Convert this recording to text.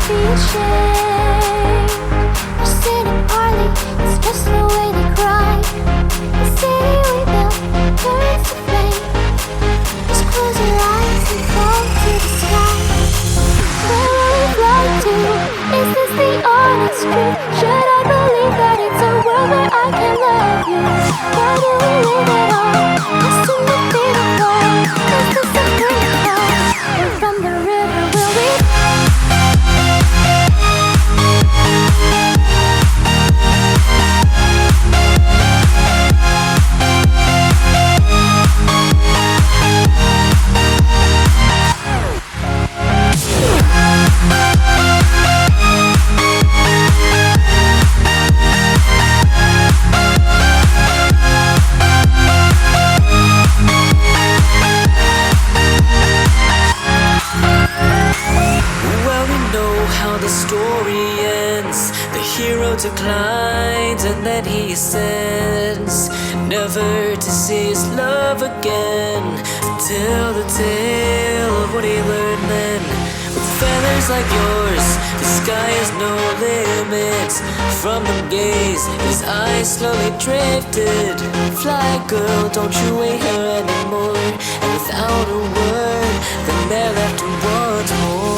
be ashamed. They're sitting early, it's just the way they cry. The city we built turns to flame. Just close your eyes and fall to the sky. Where will we fly to? Is this the honest truth? Should I believe that it's a world where I can love you? Why do we live at all? Just to look beautiful. Is this a great fall? And from the river will we? The story ends. The hero declines, and then he ascends, never to see his love again. To tell the tale of what he learned then. With feathers like yours, the sky has no limits. From the gaze, his eyes slowly drifted. Fly, girl, don't you wait here anymore. And without a word, then there left him once more.